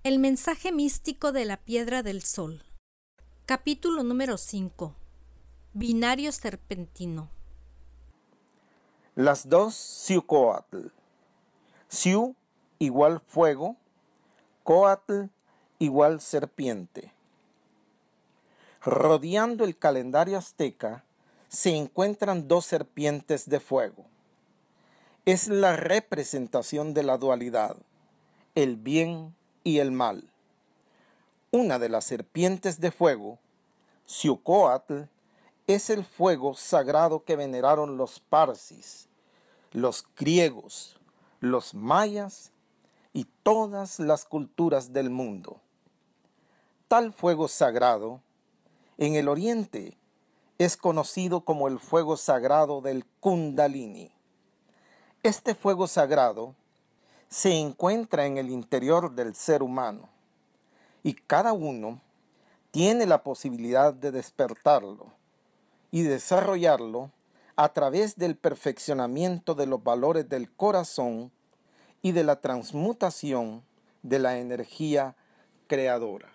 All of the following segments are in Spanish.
El mensaje místico de la piedra del sol. Capítulo número 5. Binario serpentino. Las dos Xiucoatl. Xiu igual fuego, Coatl igual serpiente. Rodeando el calendario azteca se encuentran dos serpientes de fuego. Es la representación de la dualidad, el bien y el mal. Una de las serpientes de fuego, Xiucoatl, es el fuego sagrado que veneraron los parsis, los griegos, los mayas y todas las culturas del mundo. Tal fuego sagrado, en el oriente, es conocido como el fuego sagrado del Kundalini. Este fuego sagrado se encuentra en el interior del ser humano y cada uno tiene la posibilidad de despertarlo y desarrollarlo a través del perfeccionamiento de los valores del corazón y de la transmutación de la energía creadora.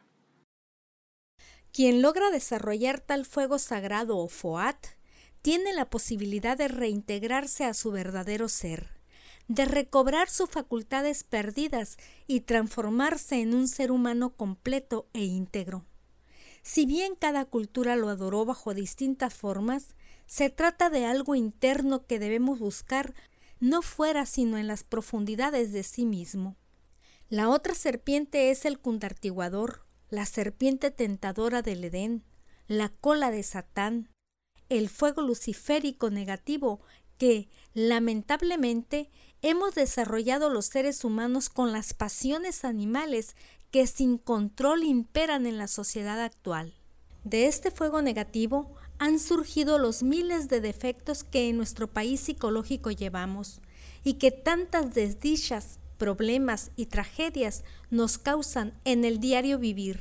Quien logra desarrollar tal fuego sagrado o Foat tiene la posibilidad de reintegrarse a su verdadero ser, de recobrar sus facultades perdidas y transformarse en un ser humano completo e íntegro. Si bien cada cultura lo adoró bajo distintas formas, se trata de algo interno que debemos buscar no fuera sino en las profundidades de sí mismo. La otra serpiente es el Kundartiguador, la serpiente tentadora del Edén, la cola de Satán, el fuego luciférico negativo que, lamentablemente, hemos desarrollado los seres humanos con las pasiones animales que sin control imperan en la sociedad actual. De este fuego negativo han surgido los miles de defectos que en nuestro país psicológico llevamos y que tantas desdichas, problemas y tragedias nos causan en el diario vivir.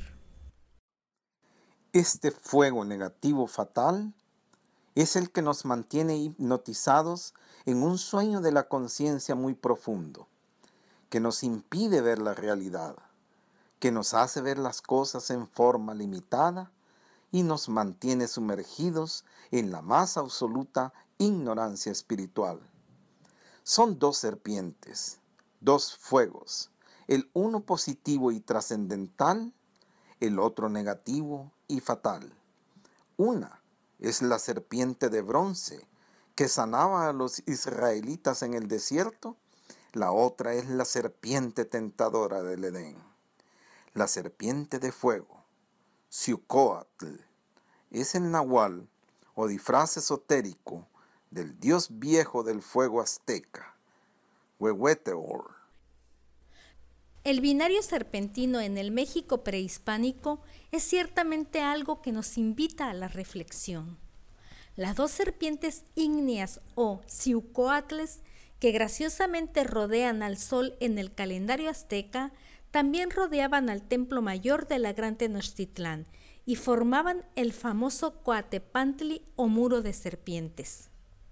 Este fuego negativo fatal es el que nos mantiene hipnotizados en un sueño de la conciencia muy profundo, que nos impide ver la realidad, que nos hace ver las cosas en forma limitada y nos mantiene sumergidos en la más absoluta ignorancia espiritual. Son dos serpientes, dos fuegos, el uno positivo y trascendental, el otro negativo y fatal. Una es la serpiente de bronce que sanaba a los israelitas en el desierto, la otra es la serpiente tentadora del Edén. La serpiente de fuego, Xiucoatl, es el nahual o disfraz esotérico del dios viejo del fuego azteca, Huehueteotl. El binario serpentino en el México prehispánico es ciertamente algo que nos invita a la reflexión. Las dos serpientes ígneas o Xiucoatles que graciosamente rodean al sol en el calendario azteca también rodeaban al templo mayor de la Gran Tenochtitlán y formaban el famoso Coatepantli o muro de serpientes.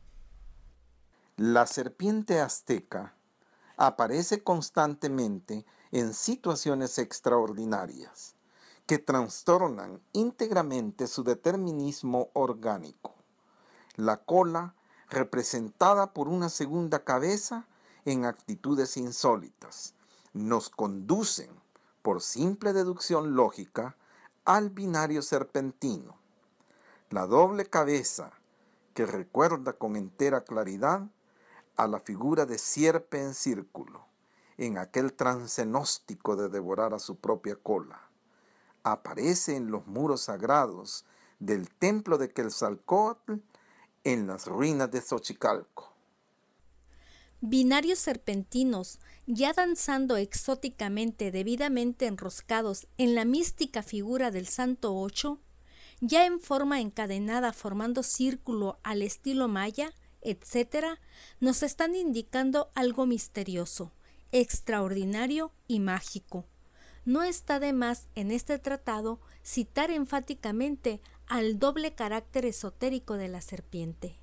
La serpiente azteca aparece constantemente en situaciones extraordinarias que trastornan íntegramente su determinismo orgánico. La cola, representada por una segunda cabeza en actitudes insólitas, nos conducen, por simple deducción lógica, al binario serpentino. La doble cabeza, que recuerda con entera claridad a la figura de sierpe en círculo, en aquel trance gnóstico de devorar a su propia cola, aparece en los muros sagrados del templo de Quetzalcóatl en las ruinas de Xochicalco. Binarios serpentinos, ya danzando exóticamente debidamente enroscados en la mística figura del Santo Ocho, ya en forma encadenada formando círculo al estilo maya, etc., nos están indicando algo misterioso, extraordinario y mágico. No está de más en este tratado citar enfáticamente al doble carácter esotérico de la serpiente.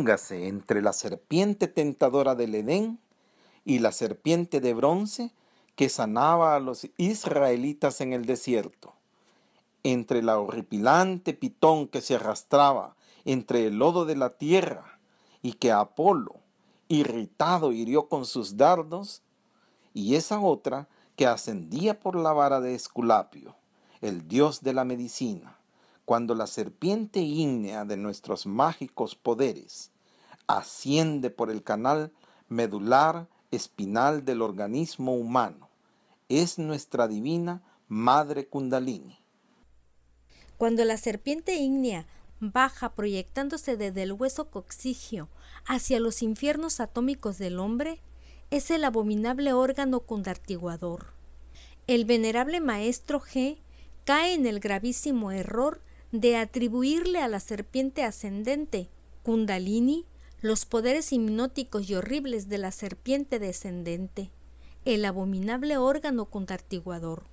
Distíngase entre la serpiente tentadora del Edén y la serpiente de bronce que sanaba a los israelitas en el desierto. Entre la horripilante pitón que se arrastraba entre el lodo de la tierra y que Apolo, irritado, hirió con sus dardos, y esa otra que ascendía por la vara de Esculapio, el dios de la medicina, cuando la serpiente ígnea de nuestros mágicos poderes asciende por el canal medular espinal del organismo humano, es nuestra divina Madre Kundalini. Cuando la serpiente ígnea baja proyectándose desde el hueso coccigio hacia los infiernos atómicos del hombre, es el abominable órgano kundartiguador. El venerable maestro G cae en el gravísimo error de atribuirle a la serpiente ascendente, Kundalini, los poderes hipnóticos y horribles de la serpiente descendente, el abominable órgano kundartiguador.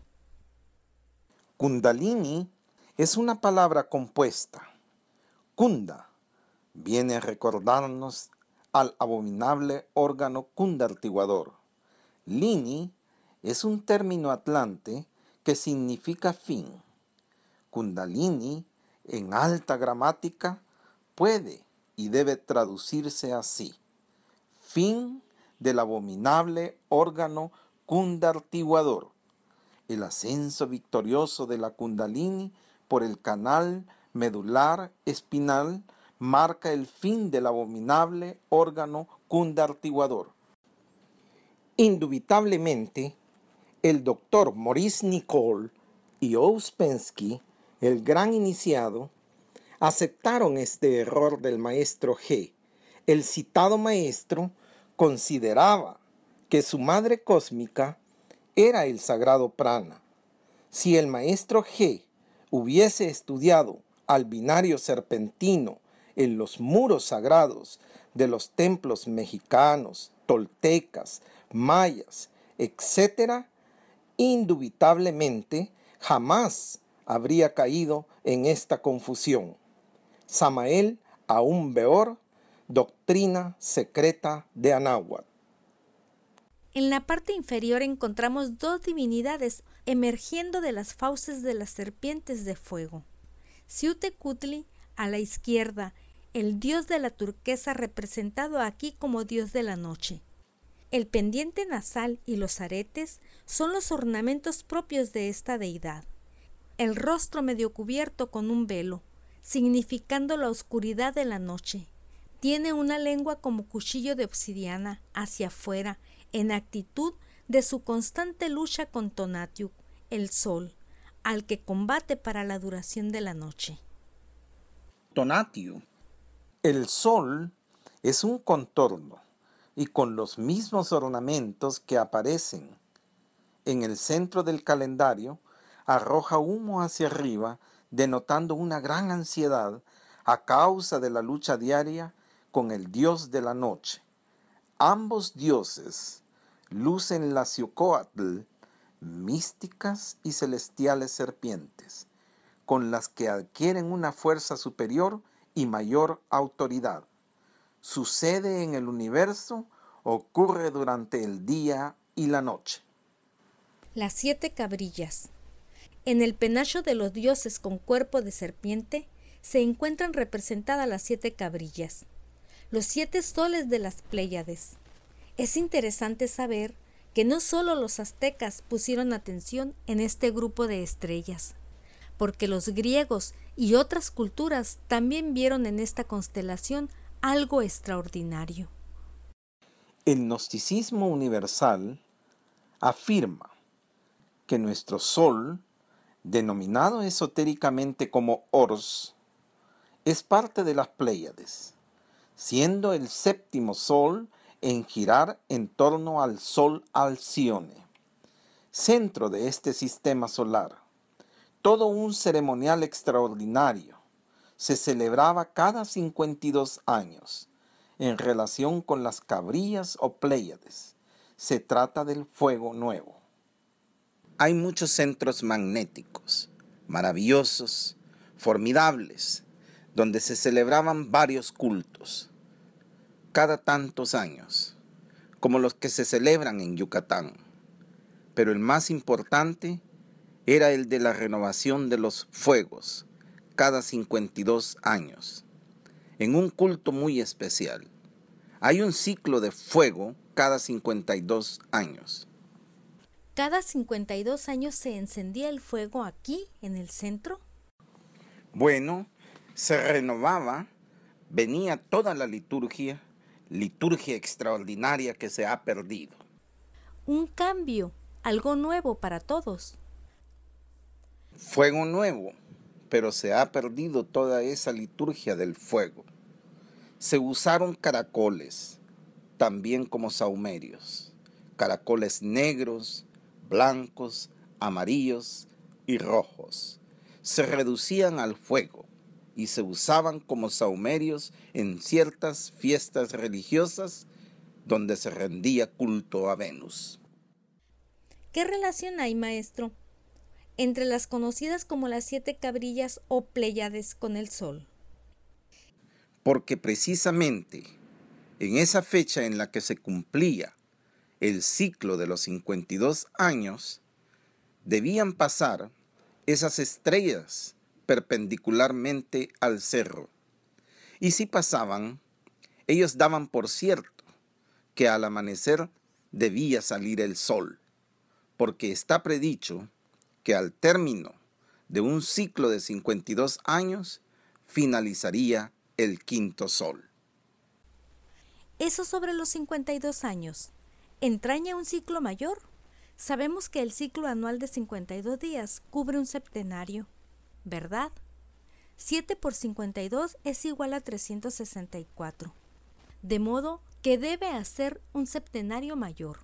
Kundalini es una palabra compuesta. Kunda viene a recordarnos al abominable órgano kundartiguador. Lini es un término atlante que significa fin. Kundalini, en alta gramática, puede y debe traducirse así: fin del abominable órgano kundartiguador. El ascenso victorioso de la Kundalini por el canal medular espinal marca el fin del abominable órgano kundartiguador. Indubitablemente, el doctor Maurice Nicoll y Ouspensky, el gran iniciado, aceptaron este error del maestro G. El citado maestro consideraba que su madre cósmica era el sagrado prana. Si el maestro G hubiese estudiado al binario serpentino en los muros sagrados de los templos mexicanos, toltecas, mayas, etc., indubitablemente jamás habría caído en esta confusión. Samael Aún Beor, Doctrina Secreta de Anáhuac. En la parte inferior encontramos dos divinidades emergiendo de las fauces de las serpientes de fuego. Xiuhtecutli, a la izquierda, el dios de la turquesa representado aquí como dios de la noche. El pendiente nasal y los aretes son los ornamentos propios de esta deidad. El rostro medio cubierto con un velo, significando la oscuridad de la noche. Tiene una lengua como cuchillo de obsidiana hacia afuera, en actitud de su constante lucha con Tonatiuh, el sol, al que combate para la duración de la noche. Tonatiuh, el sol, es un contorno y con los mismos ornamentos que aparecen en el centro del calendario, arroja humo hacia arriba, denotando una gran ansiedad a causa de la lucha diaria con el dios de la noche. Ambos dioses lucen la Xiuhcoatl, místicas y celestiales serpientes, con las que adquieren una fuerza superior y mayor autoridad. Sucede en el universo, ocurre durante el día y la noche. Las 7 cabrillas. En el penacho de los dioses con cuerpo de serpiente se encuentran representadas las 7 cabrillas, los 7 soles de las Pléyades. Es interesante saber que no solo los aztecas pusieron atención en este grupo de estrellas, porque los griegos y otras culturas también vieron en esta constelación algo extraordinario. El gnosticismo universal afirma que nuestro Sol, denominado esotéricamente como Ors, es parte de las Pléyades, siendo el 7º Sol en girar en torno al Sol Alcione, centro de este sistema solar. Todo un ceremonial extraordinario se celebraba cada 52 años en relación con las cabrillas o Pléyades. Se trata del fuego nuevo. Hay muchos centros magnéticos, maravillosos, formidables, donde se celebraban varios cultos, cada tantos años, como los que se celebran en Yucatán. pero el más importante era el de la renovación de los fuegos cada 52 años, en un culto muy especial. Hay un ciclo de fuego cada 52 años. ¿Cada 52 años se encendía el fuego aquí, en el centro? Bueno, se renovaba, venía toda la liturgia extraordinaria que se ha perdido. Un cambio, algo nuevo para todos. Fuego nuevo, pero se ha perdido toda esa liturgia del fuego. Se usaron caracoles, también como sahumerios, caracoles negros, blancos, amarillos y rojos. Se reducían al fuego y se usaban como sahumerios en ciertas fiestas religiosas donde se rendía culto a Venus. ¿Qué relación hay, maestro, entre las conocidas como las 7 cabrillas o Pléyades con el Sol? Porque precisamente en esa fecha en la que se cumplía el ciclo de los 52 años, debían pasar esas estrellas perpendicularmente al cerro. Y si pasaban, ellos daban por cierto que al amanecer debía salir el sol, porque está predicho que al término de un ciclo de 52 años finalizaría el quinto sol. Eso sobre los 52 años. ¿Entraña un ciclo mayor? Sabemos que el ciclo anual de 52 días cubre un septenario, ¿verdad? 7 por 52 es igual a 364. De modo que debe hacer un septenario mayor.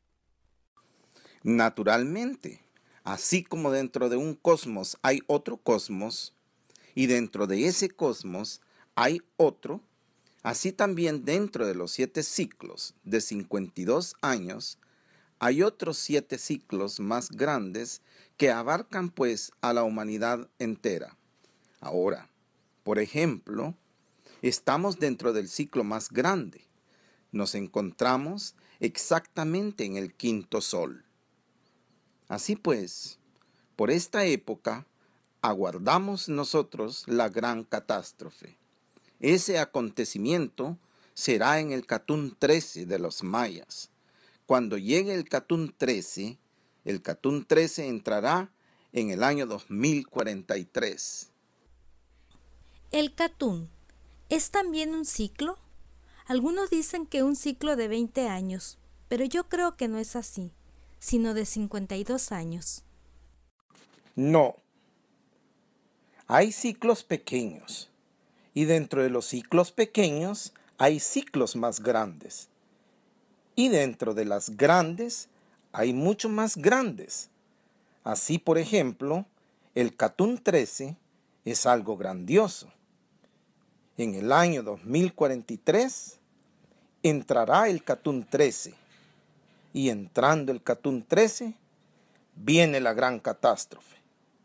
Naturalmente, así como dentro de un cosmos hay otro cosmos, y dentro de ese cosmos hay otro, así también dentro de los 7 ciclos de 52 años, hay otros 7 ciclos más grandes que abarcan pues a la humanidad entera. Ahora, por ejemplo, estamos dentro del ciclo más grande. Nos encontramos exactamente en el quinto sol. Así pues, por esta época, aguardamos nosotros la gran catástrofe. Ese acontecimiento será en el Catún 13 de los mayas. Cuando llegue el Catún 13 entrará en el año 2043. ¿El Catún es también un ciclo? Algunos dicen que un ciclo de 20 años, pero yo creo que no es así, sino de 52 años. No. Hay ciclos pequeños, y dentro de los ciclos pequeños hay ciclos más grandes. Y dentro de las grandes hay mucho más grandes. Así, por ejemplo, el Catún 13 es algo grandioso. En el año 2043 entrará el Catún 13. Y entrando el Catún 13, viene la gran catástrofe.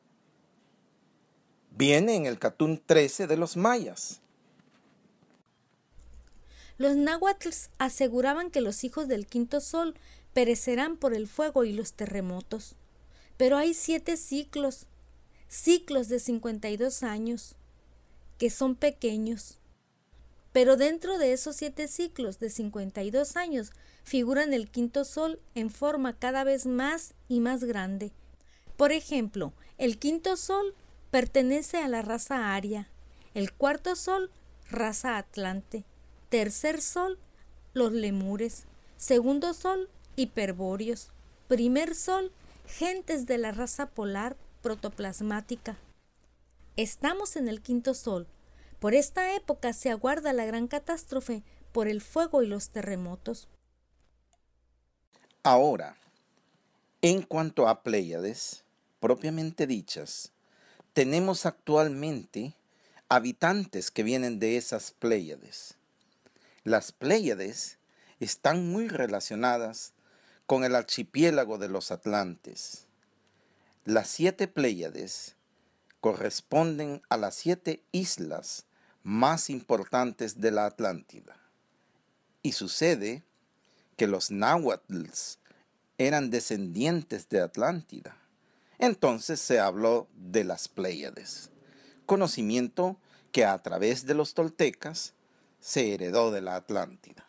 Viene en el Catún 13 de los mayas. Los náhuatl aseguraban que los hijos del quinto sol perecerán por el fuego y los terremotos. Pero hay 7 ciclos de 52 años, que son pequeños. Pero dentro de esos 7 ciclos de 52 años figuran el quinto sol en forma cada vez más y más grande. Por ejemplo, el quinto sol pertenece a la raza aria, el cuarto sol, raza atlante, tercer sol, los lemures, segundo sol, hiperbóreos, primer sol, gentes de la raza polar protoplasmática. Estamos en el quinto sol. Por esta época se aguarda la gran catástrofe por el fuego y los terremotos. Ahora, en cuanto a Pléyades, propiamente dichas, tenemos actualmente habitantes que vienen de esas Pléyades. Las Pléyades están muy relacionadas con el archipiélago de los Atlantes. Las 7 Pléyades corresponden a las 7 islas más importantes de la Atlántida. Y sucede que los náhuatls eran descendientes de Atlántida. Entonces se habló de las Pléyades, conocimiento que a través de los toltecas se heredó de la Atlántida.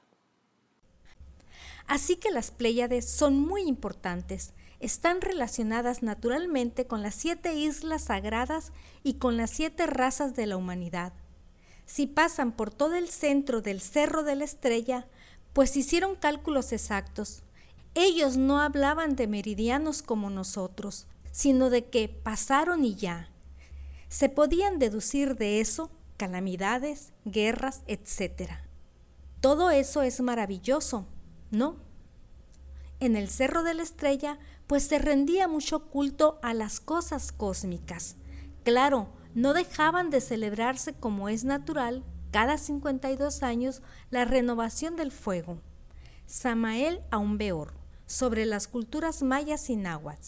Así que las Pléyades son muy importantes. Están relacionadas naturalmente con las 7 islas sagradas y con las 7 razas de la humanidad. Si pasan por todo el centro del Cerro de la Estrella, pues hicieron cálculos exactos. Ellos no hablaban de meridianos como nosotros, sino de que pasaron y ya. Se podían deducir de eso calamidades, guerras, etc. Todo eso es maravilloso, ¿no? En el Cerro de la Estrella, pues se rendía mucho culto a las cosas cósmicas. Claro, no dejaban de celebrarse como es natural, cada 52 años, la renovación del fuego. Samael Aumbeor, sobre las culturas mayas y náhuatl.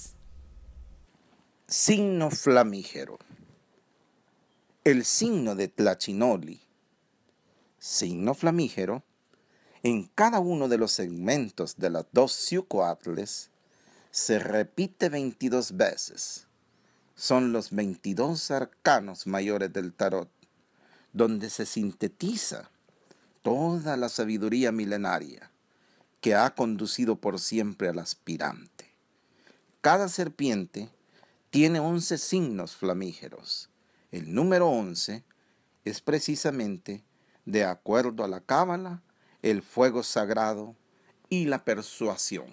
Signo flamígero. El signo de Tlachinoli, signo flamígero, en cada uno de los segmentos de las 2 Xiuhcoatles se repite 22 veces. Son los 22 arcanos mayores del tarot, donde se sintetiza toda la sabiduría milenaria que ha conducido por siempre al aspirante. Cada serpiente tiene 11 signos flamígeros. El número 11 es precisamente, de acuerdo a la cábala, el fuego sagrado y la persuasión.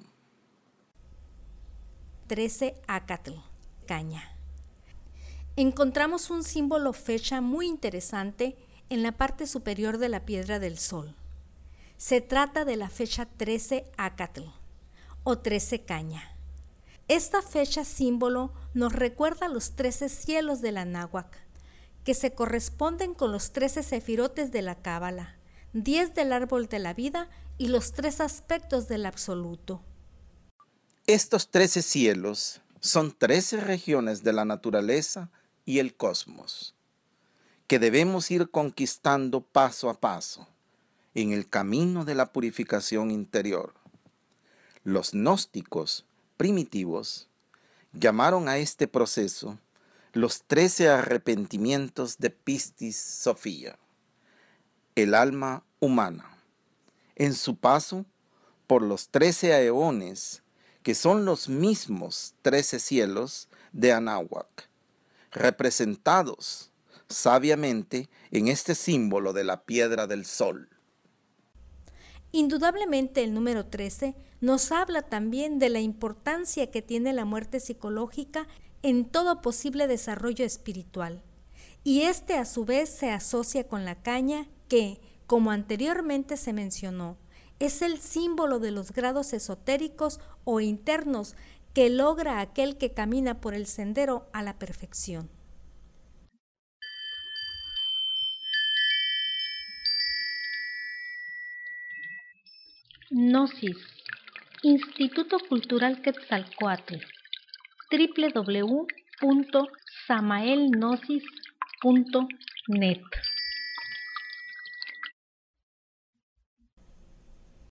13 Acatl, caña. Encontramos un símbolo fecha muy interesante en la parte superior de la piedra del sol. Se trata de la fecha 13 Acatl o 13 caña. Esta fecha símbolo nos recuerda los 13 cielos de la náhuatl, que se corresponden con los 13 sefirotes de la cábala, 10 del árbol de la vida y los 3 aspectos del absoluto. Estos 13 cielos son 13 regiones de la naturaleza y el cosmos, que debemos ir conquistando paso a paso en el camino de la purificación interior. Los gnósticos primitivos llamaron a este proceso los 13 arrepentimientos de Pistis Sophia, el alma humana, en su paso por los 13 aeones, que son los mismos 13 cielos de Anáhuac, representados sabiamente en este símbolo de la piedra del sol. Indudablemente el número 13 nos habla también de la importancia que tiene la muerte psicológica en todo posible desarrollo espiritual. Y este a su vez se asocia con la caña que, como anteriormente se mencionó, es el símbolo de los grados esotéricos o internos que logra aquel que camina por el sendero a la perfección. Gnosis, Instituto Cultural Quetzalcóatl, www.samaelgnosis.net